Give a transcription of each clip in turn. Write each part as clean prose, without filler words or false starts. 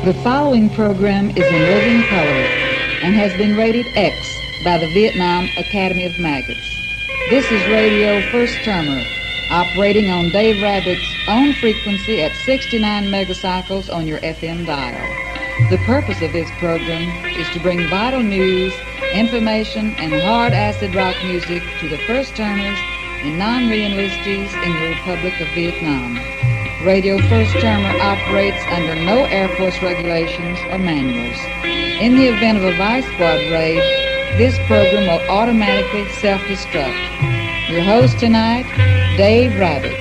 The following program is in living color and has been rated X by the Vietnam Academy of Maggots. This is Radio First Termer, operating on Dave Rabbitt's own frequency at 69 megacycles on your FM dial. The purpose of this program is to bring vital news, information, and hard acid rock music to the first termers and non-re-enlistees in the Republic of Vietnam. Radio First Termer operates under no Air Force regulations or manuals. In the event of a Vice Squad raid, this program will automatically self-destruct. Your host tonight, Dave Rabbitt.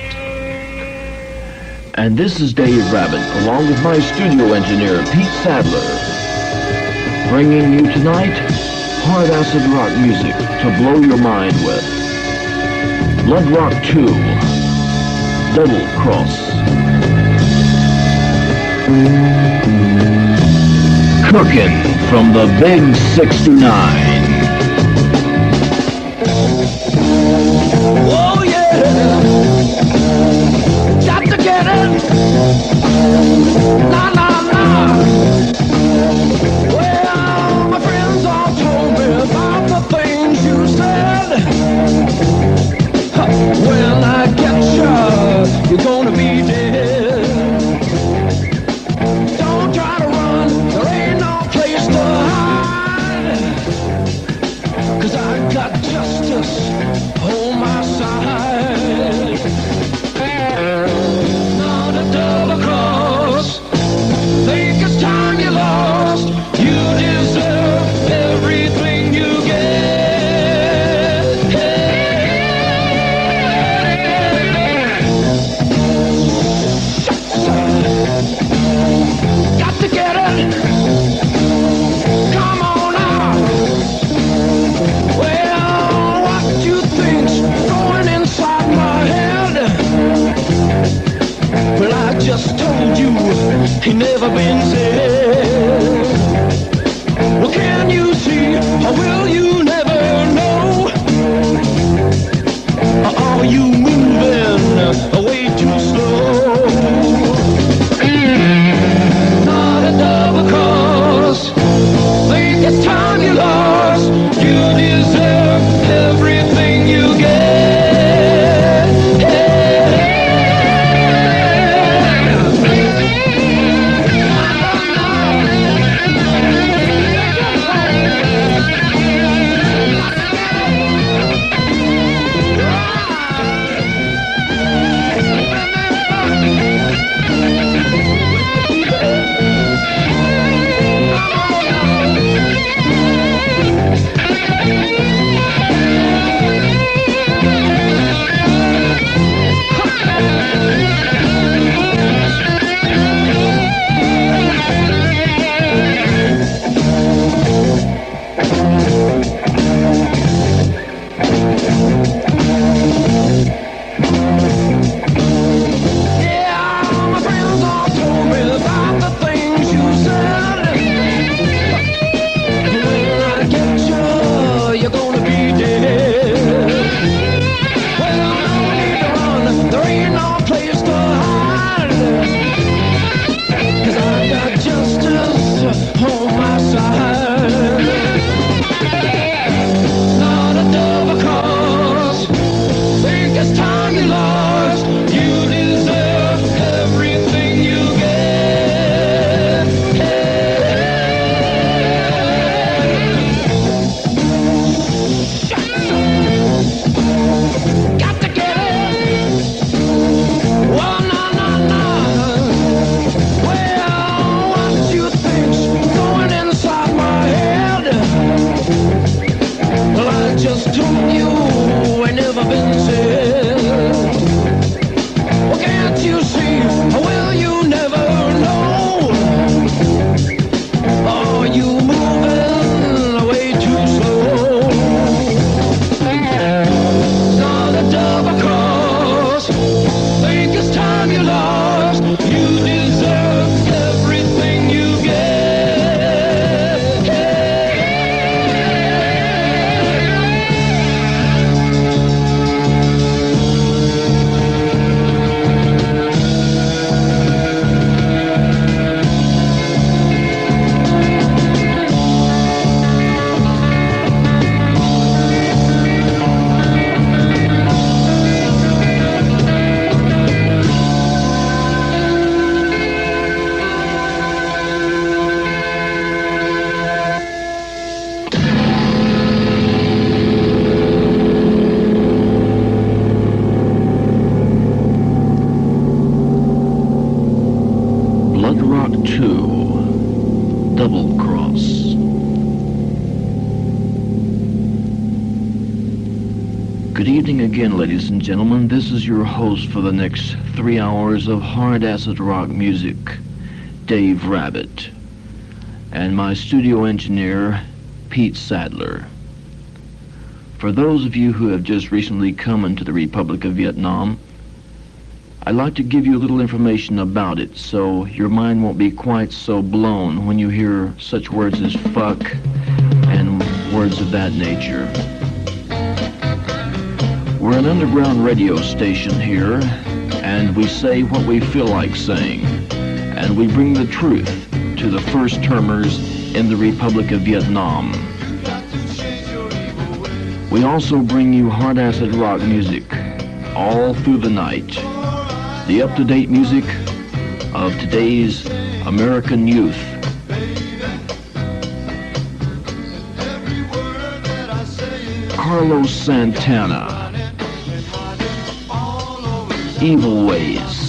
And this is Dave Rabbitt, along with my studio engineer, Pete Sadler, bringing you tonight hard acid rock music to blow your mind with. Blood Rock 2, Double Cross. Cooking from the Big 69. Oh yeah, got to get it. Nah, nah, nah. Well, my friends all told me about the things you said. When I get you, you're gonna be dead. Don't try to run, there ain't no place to hide. 'Cause I got justice on my side. Not a double cross, think it's time you lost. You deserve everything you get. Got to get it. Come on now. Well, what you think's going inside my head? Well, I just told you, he never been said. Well, can you see, or will you never know? Or are you moving way too slow? Not a double cross, think it's time you lost. You deserve everything you get. evening again, ladies and gentlemen. This is your host for the next 3 hours of hard acid rock music, Dave Rabbit, and my studio engineer, Pete Sadler. For those of you who have just recently come into the Republic of Vietnam, I'd like to give you a little information about it so your mind won't be quite so blown when you hear such words as fuck and words of that nature. We're an underground radio station here, and we say what we feel like saying, and we bring the truth to the first-termers in the Republic of Vietnam. We also bring you hard acid rock music all through the night, the up-to-date music of today's American youth. Carlos Santana, Evil Ways.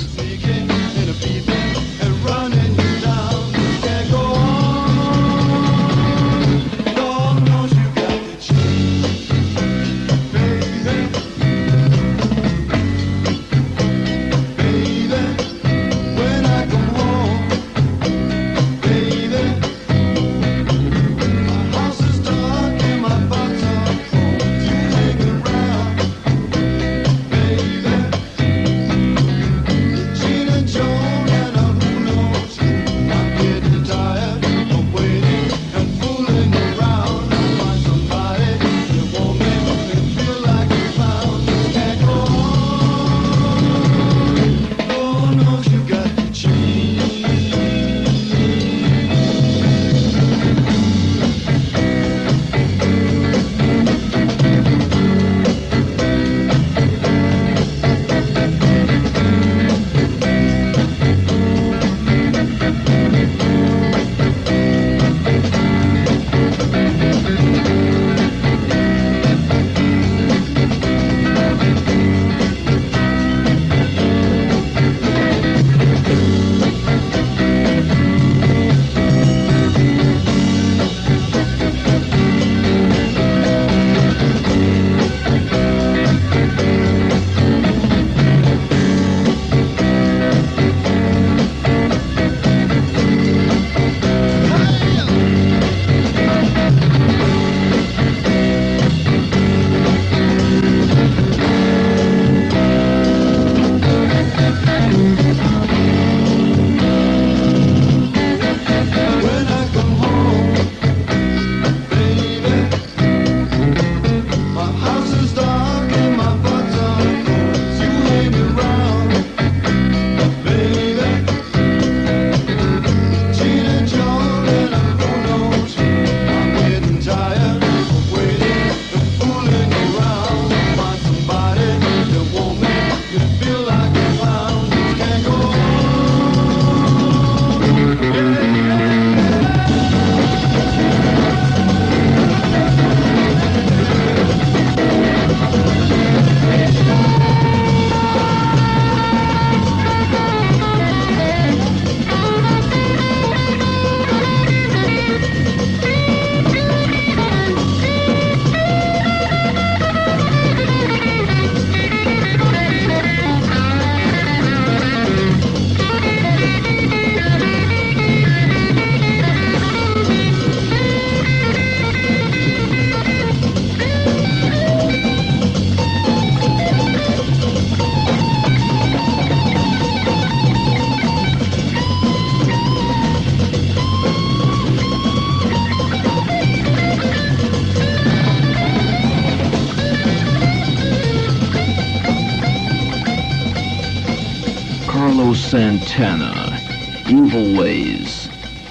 Santana, Evil Ways.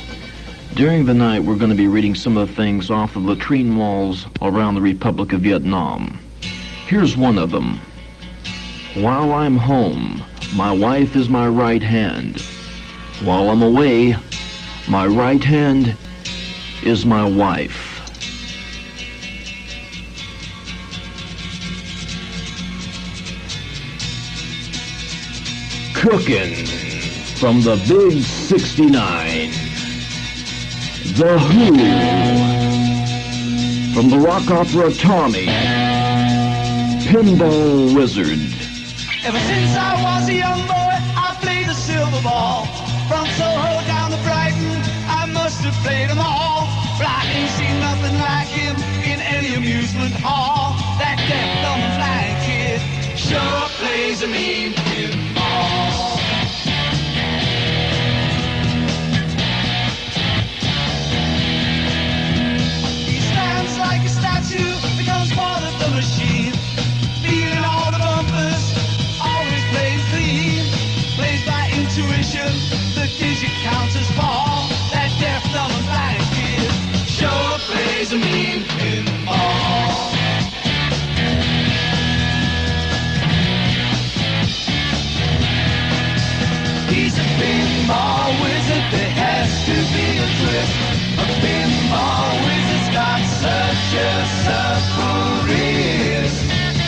During the night, we're going to be reading some of the things off the latrine walls around the Republic of Vietnam. Here's one of them. While I'm home, my wife is my right hand. While I'm away, my right hand is my wife. Cookin' from the Big 69. The Who. From the rock opera Tommy. Pinball Wizard. Ever since I was a young boy, I played the silver ball. From Soho down to Brighton, I must have played them all. But I ain't seen nothing like him in any amusement hall. That deaf, dumb, and blind kid sure plays a mean pinball. He stands like a statue, becomes part of the machine. Feeling all the bumpers, always plays clean. Plays by intuition, the digit counters fall. That deaf, dumb, and blind kid sure plays a mean pinball. He's a pinball wizard, there has to be a twist. A pinball wizard's got such a supple wrist.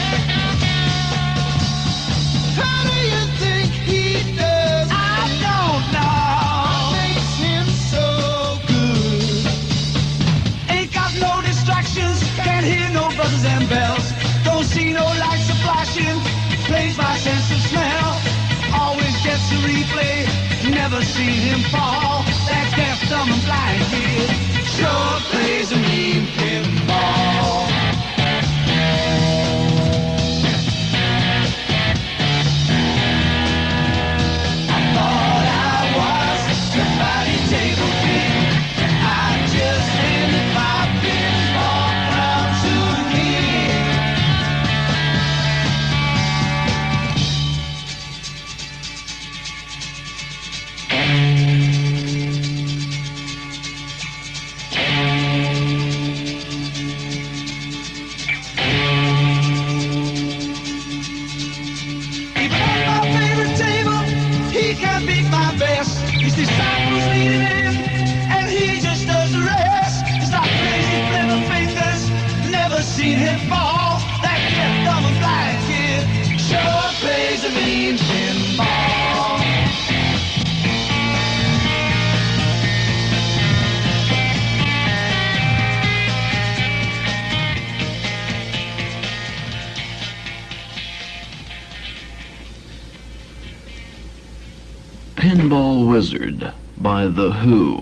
How do you think he does? I don't know. What makes him so good? Ain't got no distractions, can't hear no buzzers and bells. Don't see no lights a flashing, plays by sense of smell. Always gets a replay, never seen him fall. That deaf, dumb, and blind kid sure plays a mean pinball. I thought I was the body table king. I just handed my pinball crown to him. His disciples lead him in, and he just does the rest. It's like crazy flipper fingers, never seen him fall. That deaf, dumb, and blind kid sure plays a mean pinball. Pinball Wizard by The Who.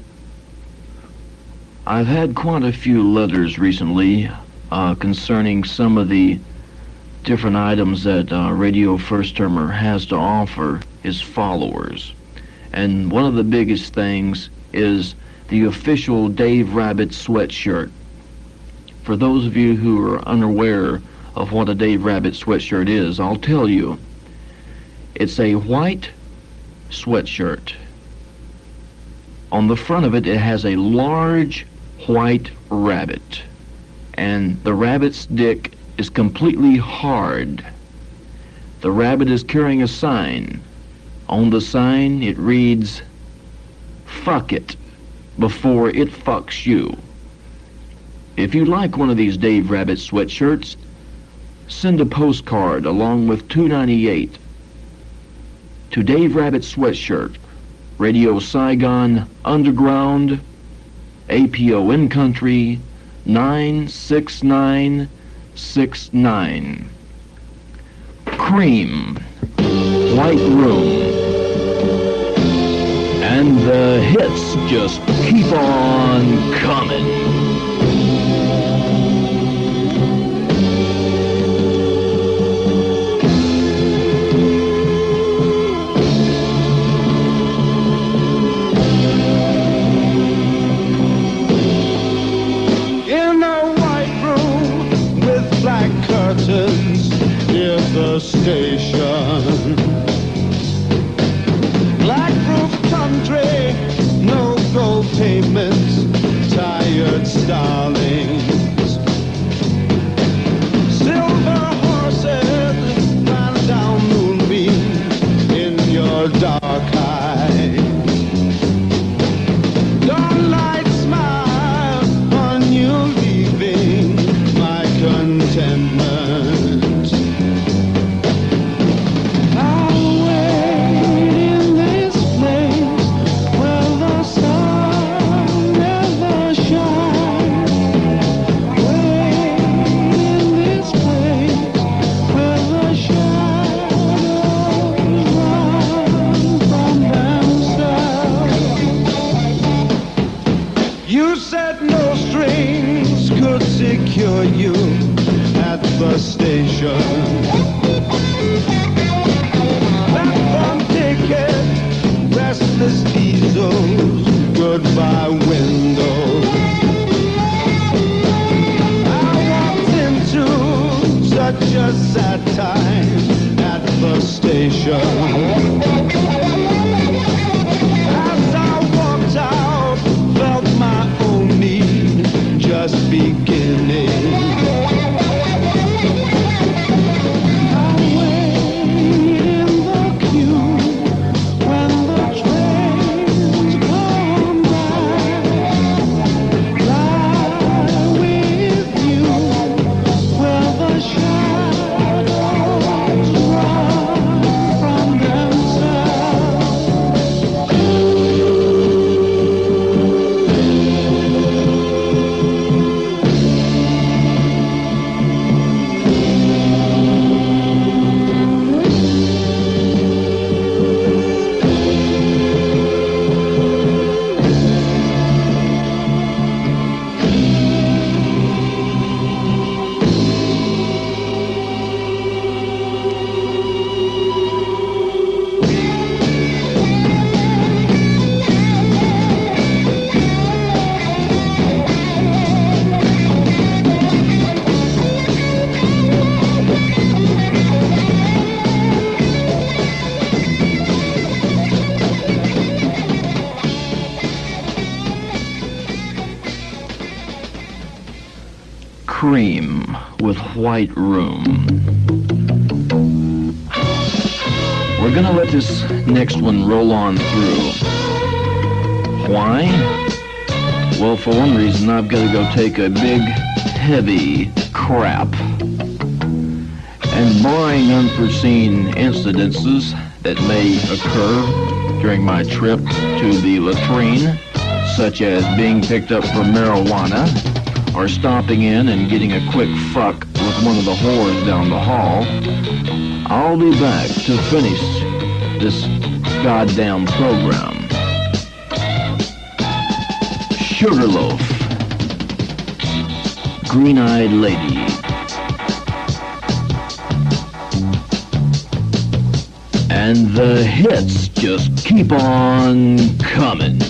I've had quite a few letters recently concerning some of the different items that Radio First Termer has to offer his followers. And one of the biggest things is the official Dave Rabbit sweatshirt. For those of you who are unaware of what a Dave Rabbit sweatshirt is, I'll tell you. It's a white sweatshirt. On the front of it, it has a large white rabbit, and the rabbit's dick is completely hard. The rabbit is carrying a sign. On the sign, it reads, "Fuck it before it fucks you." If you'd like one of these Dave Rabbit sweatshirts, send a postcard along with $2.98 to Dave Rabbit Sweatshirt, Radio Saigon Underground, APO In Country, 96969. Cream, White Room, and the hits just keep on coming. Near the station, black roof country, no gold pavements, tired ocean. As I walked out, felt my own need just beginning. Cream with White Room. We're gonna let this next one roll on through. Why? Well, for one reason, I've got to go take a big, heavy crap. And barring unforeseen incidences that may occur during my trip to the latrine, such as being picked up for marijuana, or stopping in and getting a quick fuck with one of the whores down the hall, I'll be back to finish this goddamn program. Sugarloaf, Green-Eyed Lady. And the hits just keep on coming.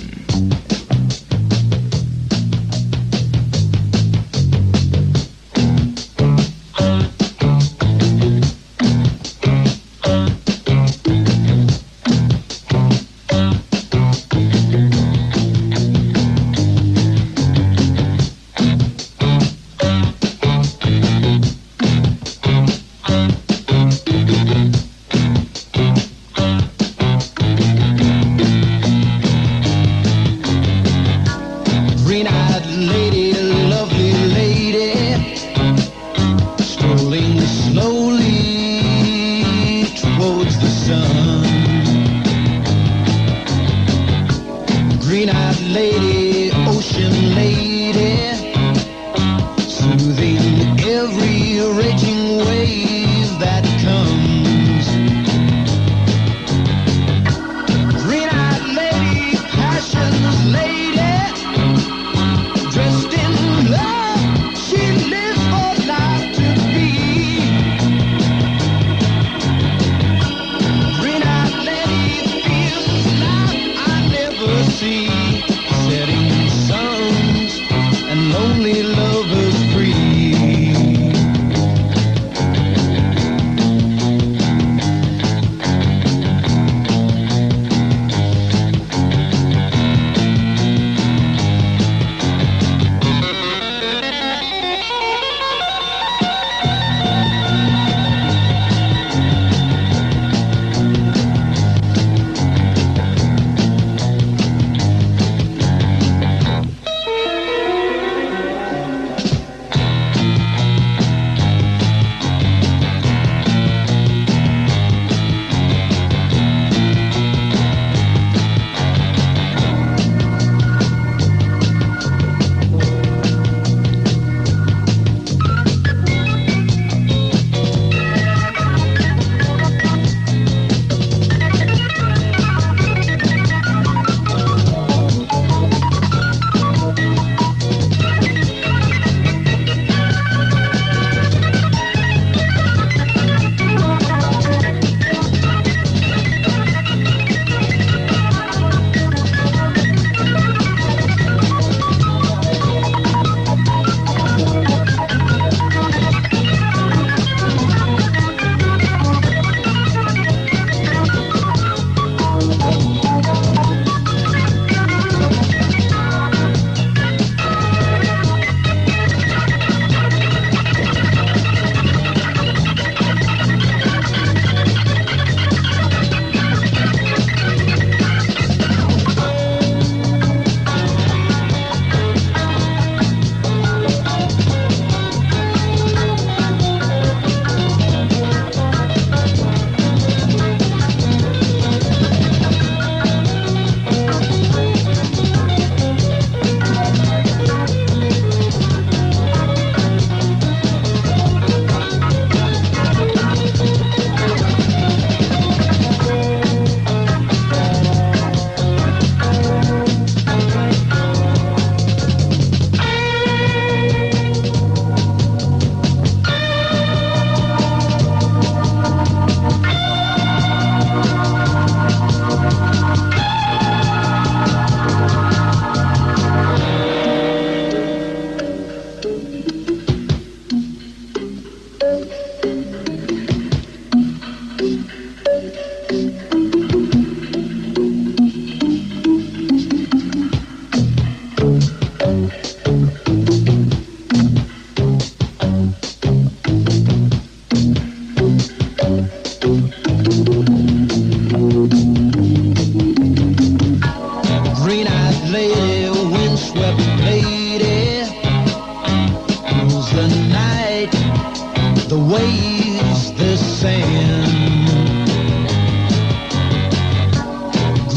Green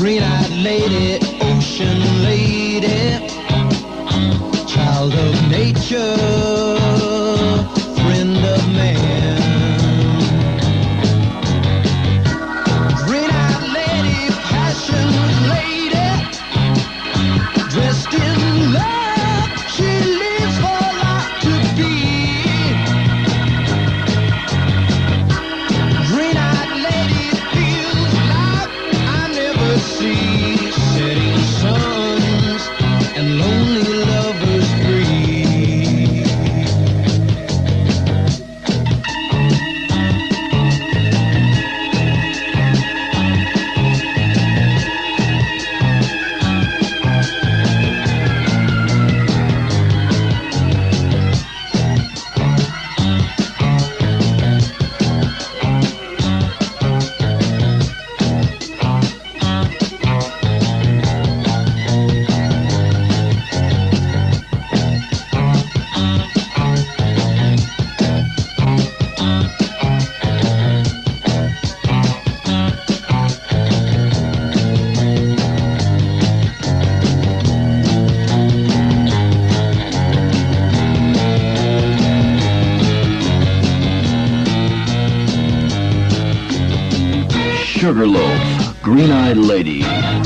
green-eyed lady, ocean lady, child of nature, friend of man. Green-eyed lady, passion lady, dressed in love, she lives for life to be. Green-eyed lady feels like I never see, setting suns and lonely lovers breathe. Sugarloaf, Green-Eyed Lady.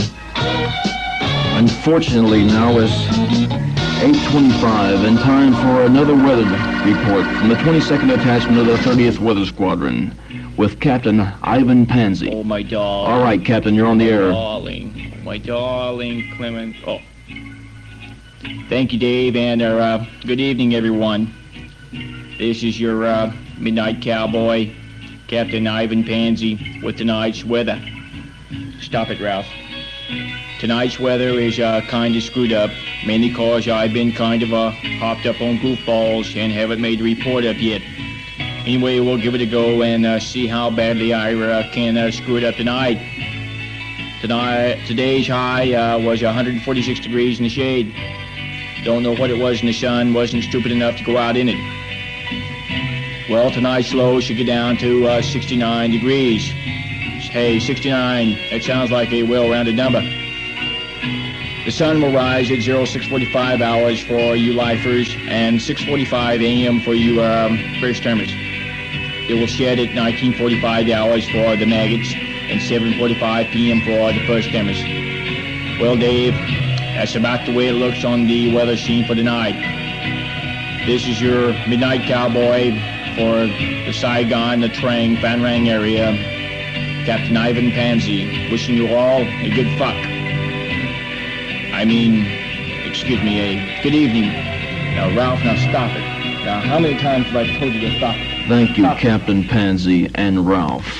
Unfortunately, now it's 8:25 and time for another weather report from the 22nd Detachment of the 30th Weather Squadron with Captain Ivan Pansy. Oh, my darling. All right, Captain, you're on the air. My darling Clement. Oh, thank you, Dave, and good evening, everyone. This is your Midnight Cowboy, Captain Ivan Pansy, with tonight's weather. Stop it, Ralph. Tonight's weather is kind of screwed up, mainly because I've been kind of hopped up on goofballs and haven't made the report up yet. Anyway, we'll give it a go and see how badly I can screw it up tonight. Today's high was 146 degrees in the shade. Don't know what it was in the sun, wasn't stupid enough to go out in it. Well, tonight's low should get down to 69 degrees. Hey, 69, that sounds like a well-rounded number. The sun will rise at 0645 hours for you lifers and 6:45 a.m. for you first termers. It will shed at 1945 hours for the maggots and 7:45 p.m. for the first termers. Well, Dave, that's about the way it looks on the weather scene for tonight. This is your Midnight Cowboy for the Saigon, the Trang, Phan Rang area, Captain Ivan Pansy, wishing you all a good fuck. Excuse me, a good evening. Now, Ralph, now stop it. Now, how many times have I told you to stop it? Thank you, Stop. Captain Pansy and Ralph.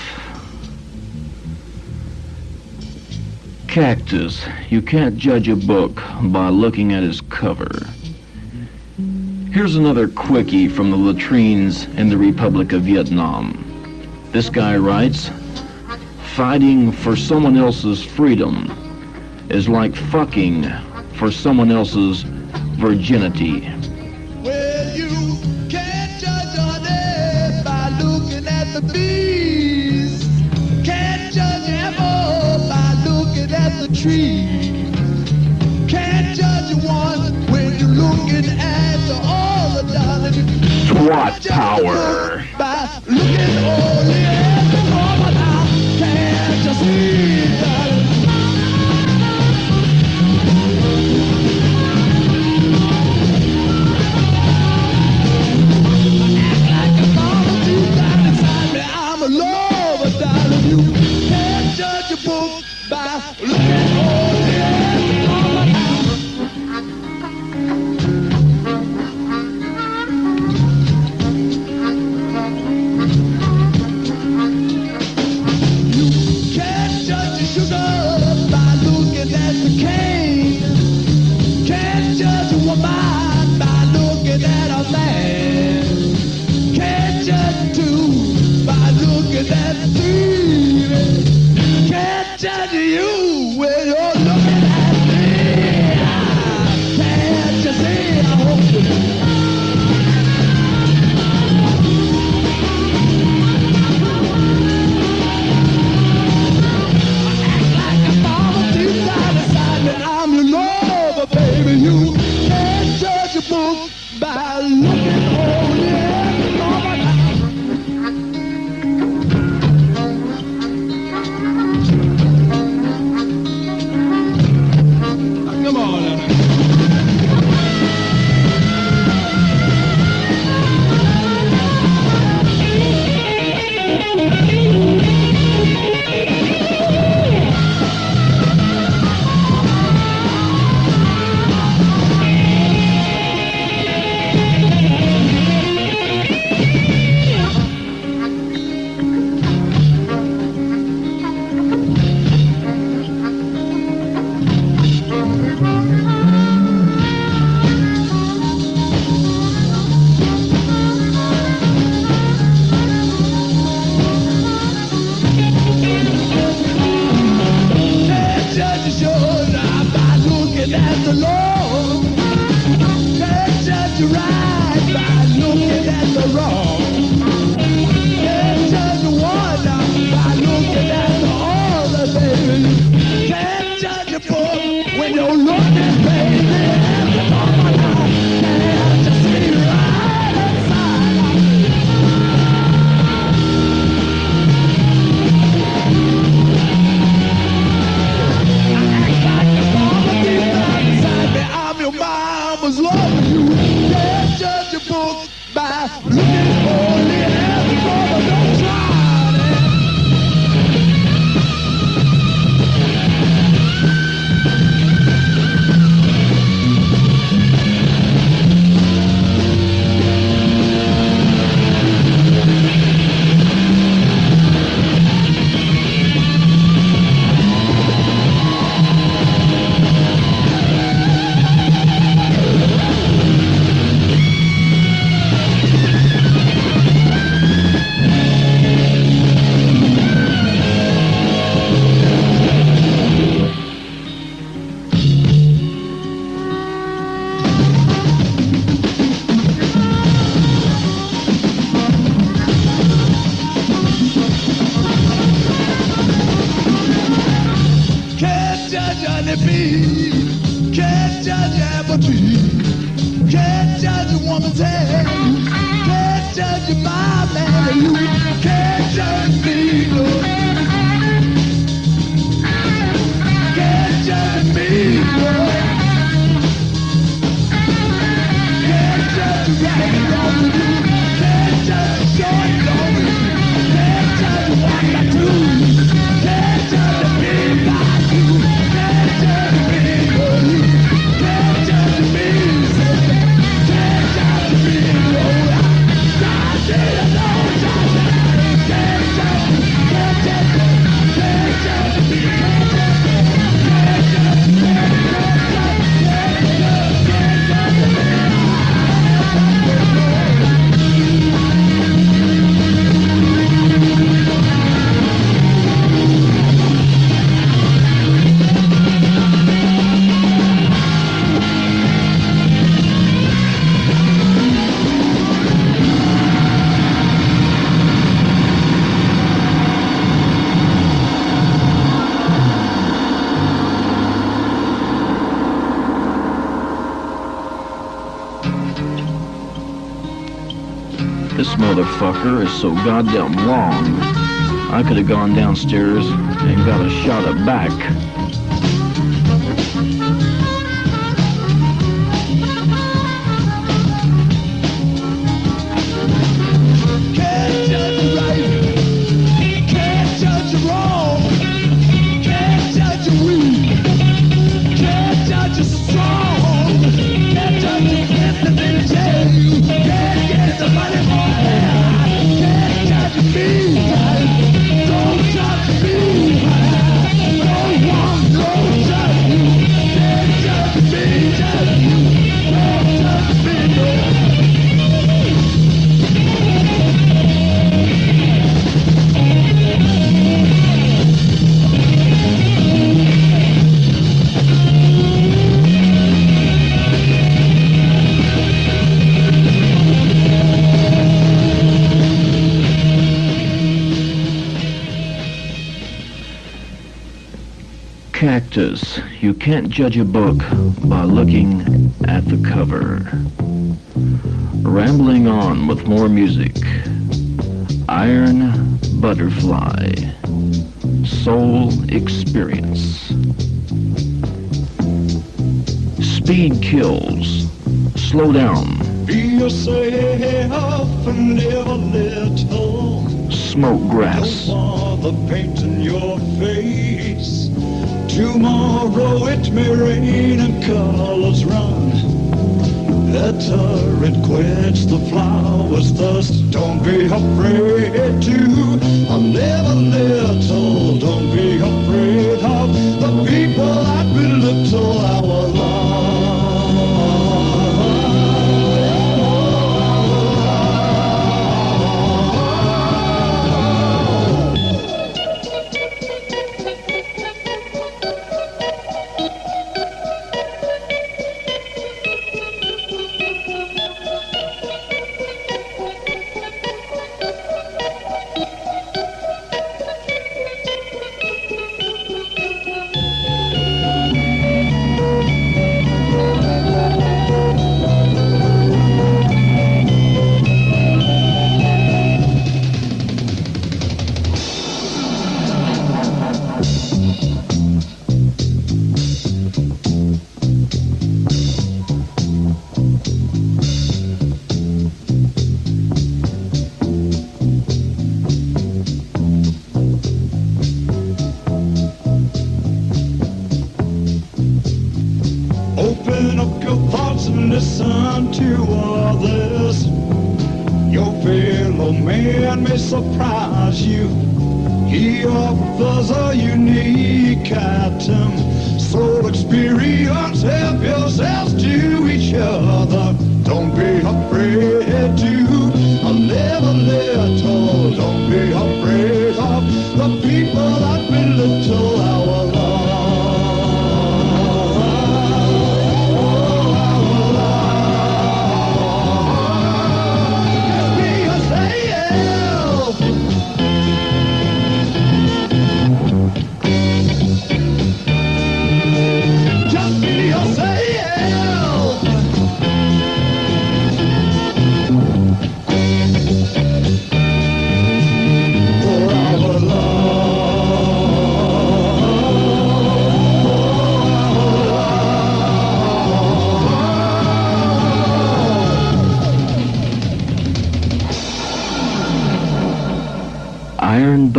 Cactus, you can't judge a book by looking at its cover. Here's another quickie from the latrines in the Republic of Vietnam. This guy writes, fighting for someone else's freedom is like fucking for someone else's virginity. Well, you can't judge a day by looking at the bees. Can't judge an apple by looking at the tree. Can't judge one when you're looking at all the darling. SWAT power. By looking only at the cover now. Can't you see, darling? I'm a lover, darling. You can't judge a book by looking only at the cover now. You can't judge a sugar by looking at the cane. Can't judge a woman by looking at a man. Can't judge two by looking at the TV. Can't judge you judge honeybee, can't judge apple tree, can't judge a woman's hair, can't judge my man, you can't judge me, no. Can't judge me, no. Can't judge right and wrong with you, can't judge short and long with you, can't judge what I do, can't judge me like you, can't judge me, no. Can't judge me, sister, can't judge me, no. God did it, no, judge me, can't judge me, can't judge me, can't judge me, can't judge me, can't judge me, can't judge me, This motherfucker is so goddamn long. I could have gone downstairs and got a shot of back. can't judge right, can't judge wrong, can't judge weak, can't judge strong, can't judge innocent in jail, can't get the money for hair, can't judge me, don't judge me, no one, no judge you, can't judge me, judge you, don't judge me, no. Cactus. You can't judge a book by looking at the cover. Rambling on with more music. Iron Butterfly. Soul Experience. Speed kills. Slow down. Be yourself and live a little. Smoke grass. Don't bother painting your face. Tomorrow it may rain and colors run. Better it quench the flowers' thirst. Don't be afraid to live a little. Don't be afraid of the people that belittle our love. Open up your thoughts and listen to others. Your fellow man may surprise you. He offers a unique item. Soul experience, help yourselves to each other. Don't be afraid to live a little. Don't be afraid of the people that belittle our love.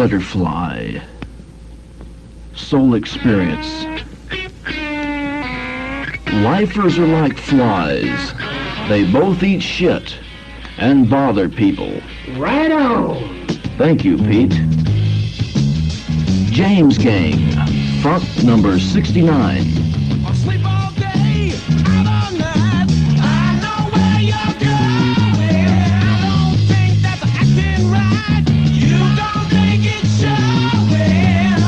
Butterfly. Soul Experience. Lifers are like flies. They both eat shit and bother people. Right on. Thank you, Pete. James Gang, front number 69. I sleep all day, out all night. I know where you're going. I don't think that's acting right. You don't think it's showing.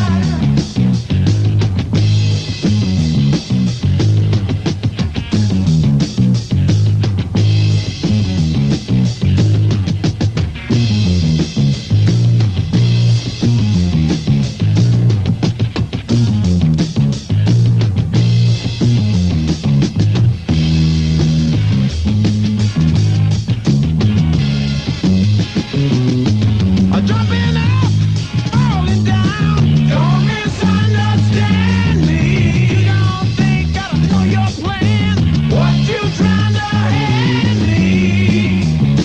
Jumping up, falling down. Don't misunderstand me. You don't think I don't know your plan. What you trying to hand me?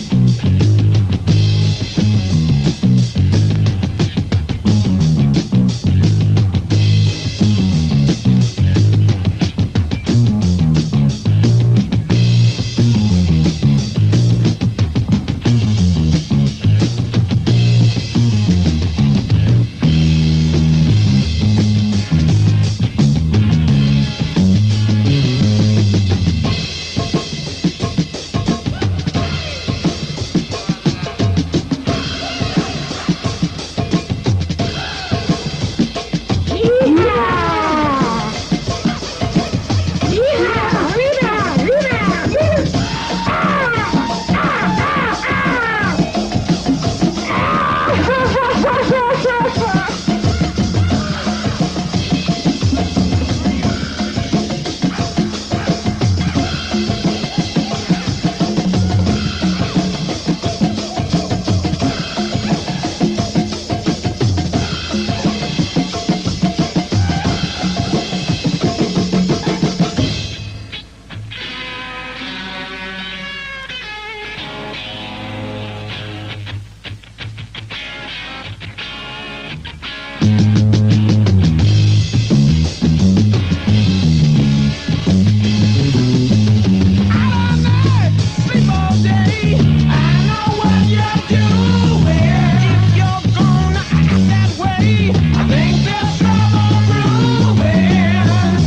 Sleep all day. I know what you're doing. If you're gonna act that way, I think there's trouble brewing.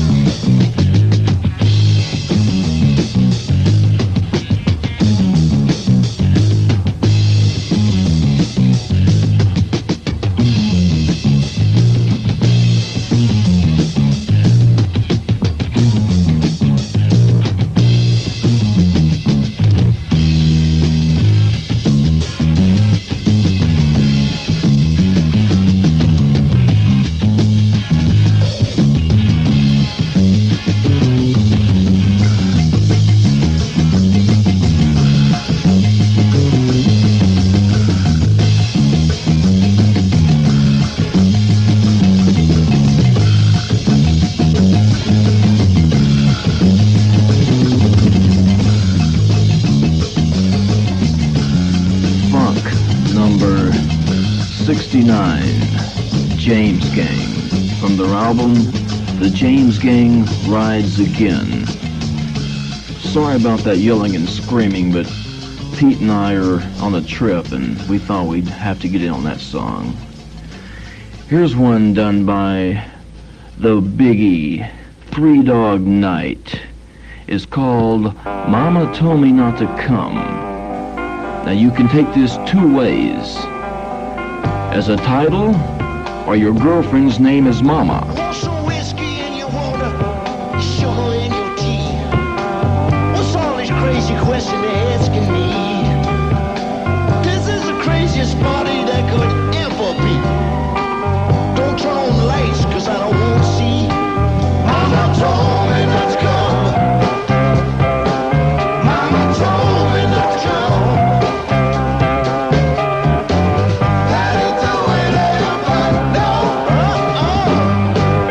Funk number 69. James Gang. From their album, The James Gang Rides Again. Sorry about that yelling and screaming, but Pete and I are on a trip and we thought we'd have to get in on that song. Here's one done by the Biggie, Three Dog Night. It's called Mama Told Me Not to Come. Now you can take this two ways. As a title, or your girlfriend's name is Mama. Want some whiskey in your water, sugar in your tea? What's all this crazy question they're asking me? This is the craziest party that could ever be. Don't turn on the lights, cause I don't want to see. Mama told me not to come. Mama told me not to come. That ain't the way that I'm gonna know.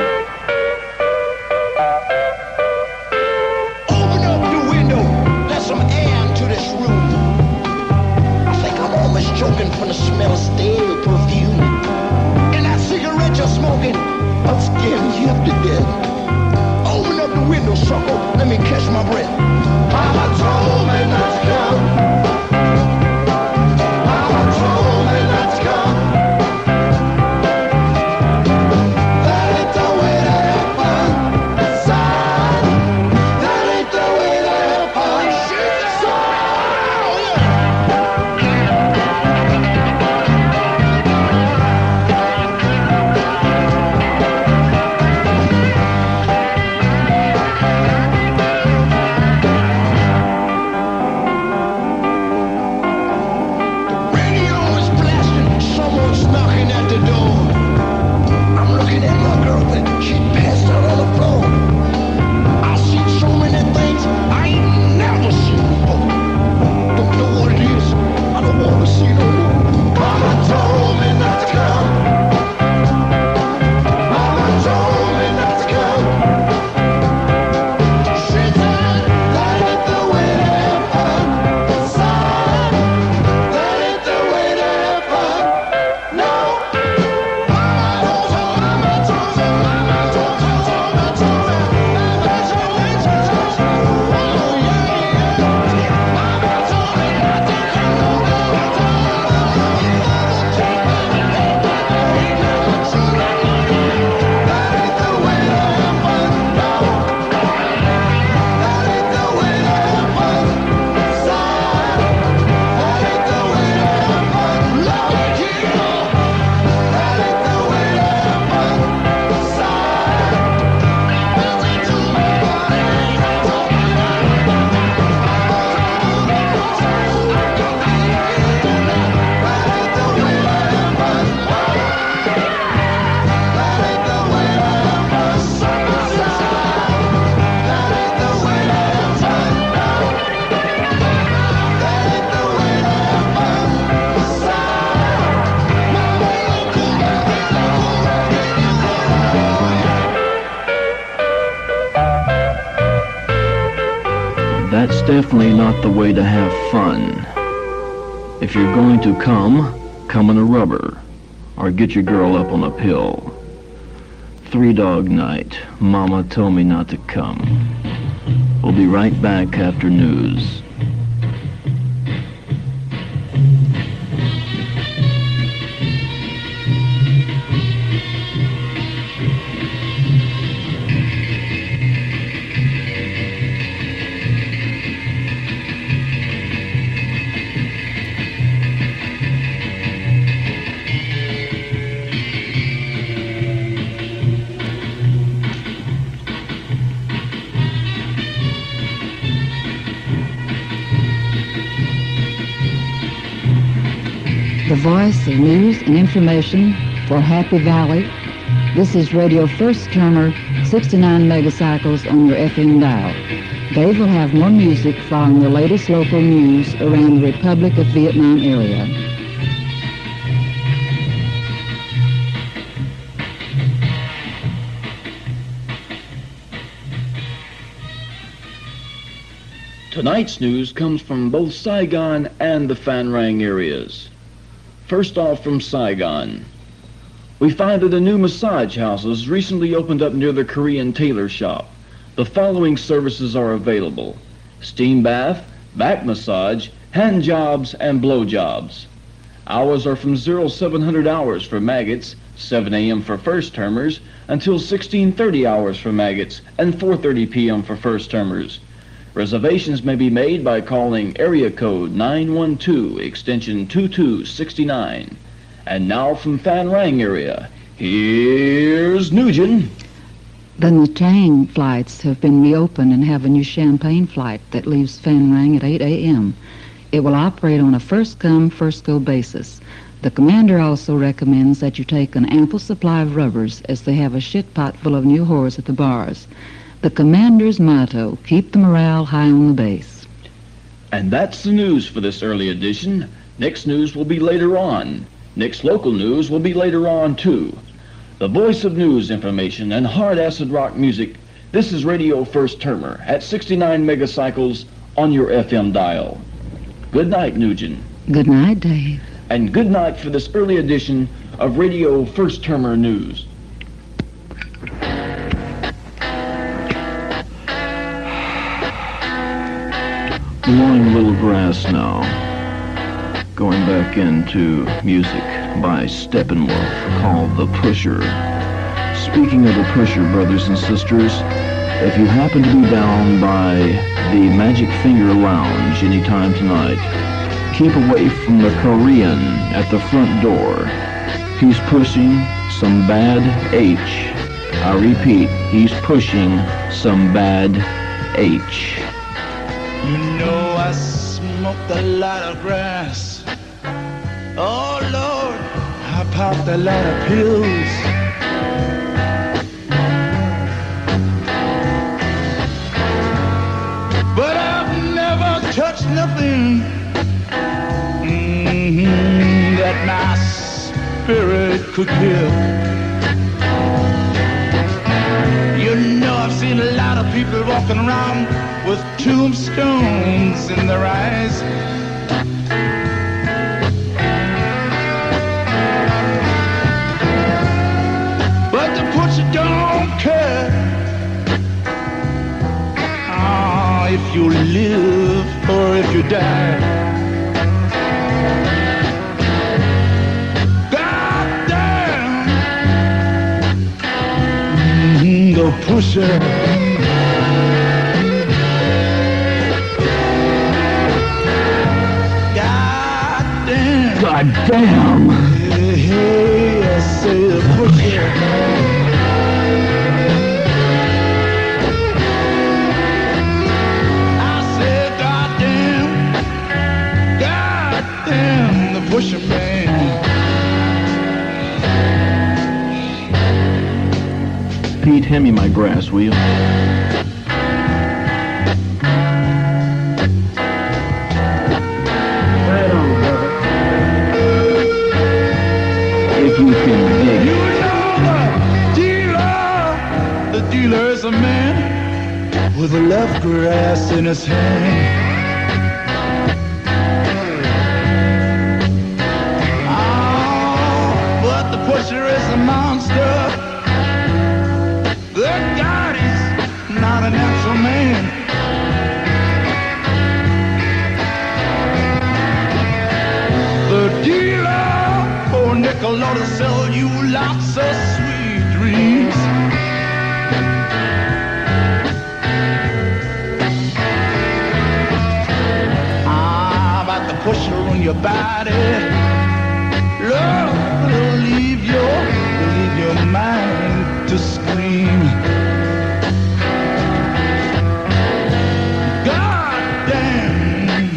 I'm scared you to death. Open up the window, sucker. Let me catch my breath. Mama told me not to come. Mama told me not to come. That ain't the way to have fun. Son, that ain't the way to have fun. Radio is blasting. Someone's knocking at the door. I'm looking at my girlfriend. She passed out on the floor. I've seen so many things I ain't never seen before. Don't know what it is. I don't want to see no more. Mama told me not to come. Mama told me not to come. She said that ain't the way to have fun. Son, that ain't the way to have fun. No. Mama told me, mama told me, mama told me, mama told me, mama told me, oh yeah, yeah. Mama told me not to come. Mama told me, mama told me, that ain't the way to have fun. No. That ain't the way to have fun. Son, that ain't the way to have fun. Love you. That ain't the way to have fun. Son, listen to me, buddy. That's definitely not the way to have fun. If you're going to come in a rubber, or get your girl up on a pill. 3 Dog Night, Mama told me not to come. We'll be right back after news. The voice of news and information for Happy Valley. This is Radio First Termer, 69 megacycles on your FM dial. Dave will have more music following the latest local news around the Republic of Vietnam area. Tonight's news comes from both Saigon and the Phan Rang areas. First off from Saigon. We find that a new massage house has recently opened up near the Korean tailor shop. The following services are available: steam bath, back massage, hand jobs, and blow jobs. Hours are from 0700 hours for maggots, 7 a.m. for first termers, until 1630 hours for maggots, and 4:30 p.m. for first termers. Reservations may be made by calling area code 912 extension 2269. And now from Phan Rang area, here's Nugent. The Nha Trang flights have been reopened and have a new Champagne flight that leaves Phan Rang at 8 a.m. It will operate on a first-come, first-go basis. The commander also recommends that you take an ample supply of rubbers, as they have a shit pot full of new whores at the bars. The commander's motto: keep the morale high on the base. And that's the news for this early edition. Next news will be later on. Next local news will be later on, too. The voice of news information and hard acid rock music. This is Radio First Termer at 69 megacycles on your FM dial. Good night, Nugent. Good night, Dave. And good night for this early edition of Radio First Termer News. Mowing a little grass now. Going back into music by Steppenwolf called The Pusher. Speaking of The Pusher, brothers and sisters, if you happen to be down by the Magic Finger Lounge anytime tonight, keep away from the Korean at the front door. He's pushing some bad H. I repeat, he's pushing some bad H. You know I smoked a lot of grass. Oh Lord, I popped a lot of pills. But I've never touched nothing that my spirit could kill. You know I've seen a lot of people walking around with tombstones in their eyes. But the pusher don't care if you live or if you die. Goddamn, the pusher. God damn! Hey, I say the pusher. I said, goddamn, the pusher man. Pete, hand me my grass, will you? You can dig. You know the dealer is a man with a left grass in his hand. Oh, but the pusher is a monster. That God is not a natural man. The dealer, oh nickel, ought to sell you lots of sweet dreams. About the pusher on your body, love will leave your mind to scream. God damn,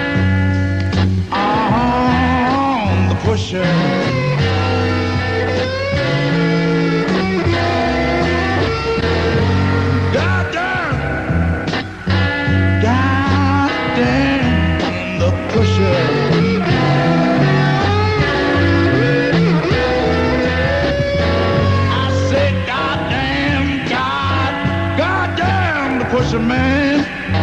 the pusher. Pusher man.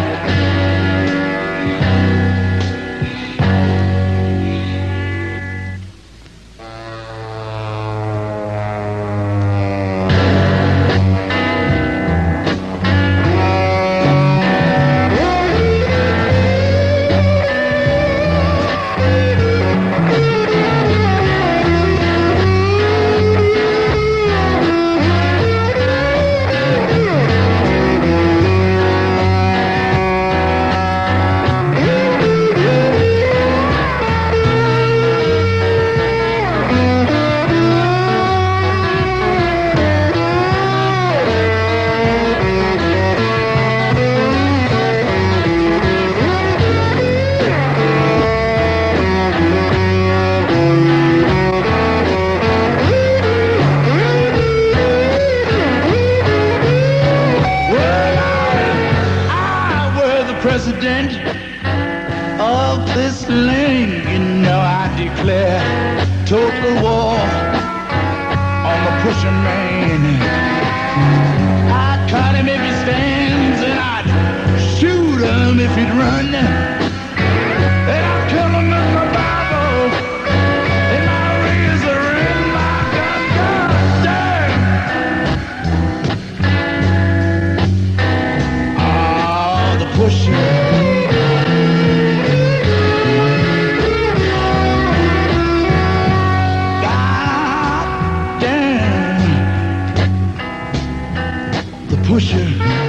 President of this land, you know I declare total war on the pusher man. I'd cut him if he stands, and I'd shoot him if he'd run. And I'd kill him with my Bible and my razor and my gun. God damn! Oh, the pusher. pusher.